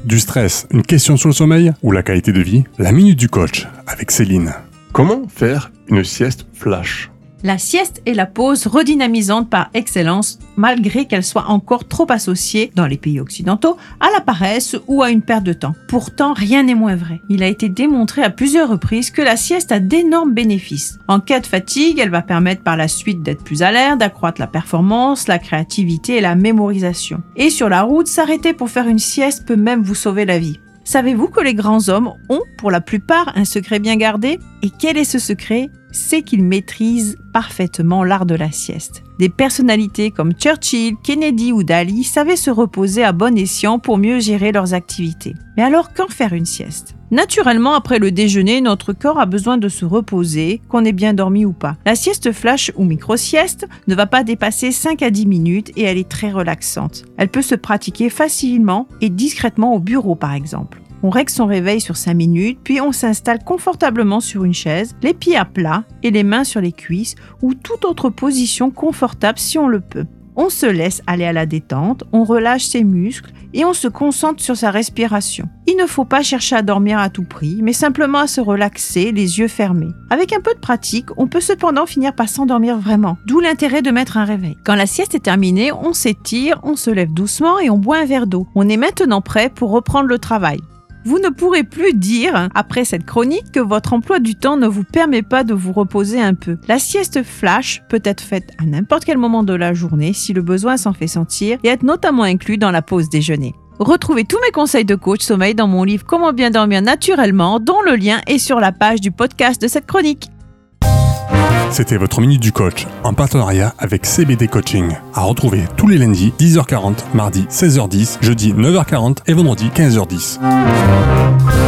du stress, une question sur le sommeil ou la qualité de vie? La minute du coach avec Céline. Comment faire une sieste flash? La sieste est la pause redynamisante par excellence, malgré qu'elle soit encore trop associée, dans les pays occidentaux, à la paresse ou à une perte de temps. Pourtant, rien n'est moins vrai. Il a été démontré à plusieurs reprises que la sieste a d'énormes bénéfices. En cas de fatigue, elle va permettre par la suite d'être plus alerte, d'accroître la performance, la créativité et la mémorisation. Et sur la route, s'arrêter pour faire une sieste peut même vous sauver la vie. Savez-vous que les grands hommes ont, pour la plupart, un secret bien gardé? Et quel est ce secret? C'est qu'ils maîtrisent parfaitement l'art de la sieste. Des personnalités comme Churchill, Kennedy ou Dali savaient se reposer à bon escient pour mieux gérer leurs activités. Mais alors, quand faire une sieste? Naturellement, après le déjeuner, notre corps a besoin de se reposer, qu'on ait bien dormi ou pas. La sieste flash ou micro-sieste ne va pas dépasser 5 à 10 minutes et elle est très relaxante. Elle peut se pratiquer facilement et discrètement au bureau par exemple. On règle son réveil sur 5 minutes, puis on s'installe confortablement sur une chaise, les pieds à plat et les mains sur les cuisses ou toute autre position confortable si on le peut. On se laisse aller à la détente, on relâche ses muscles et on se concentre sur sa respiration. Il ne faut pas chercher à dormir à tout prix, mais simplement à se relaxer, les yeux fermés. Avec un peu de pratique, on peut cependant finir par s'endormir vraiment, d'où l'intérêt de mettre un réveil. Quand la sieste est terminée, on s'étire, on se lève doucement et on boit un verre d'eau. On est maintenant prêt pour reprendre le travail. Vous ne pourrez plus dire, après cette chronique, que votre emploi du temps ne vous permet pas de vous reposer un peu. La sieste flash peut être faite à n'importe quel moment de la journée si le besoin s'en fait sentir et être notamment inclus dans la pause déjeuner. Retrouvez tous mes conseils de coach sommeil dans mon livre Comment bien dormir naturellement, dont le lien est sur la page du podcast de cette chronique. C'était votre minute du coach en partenariat avec CBD Coaching. À retrouver tous les lundis 10h40, mardi 16h10, jeudi 9h40 et vendredi 15h10.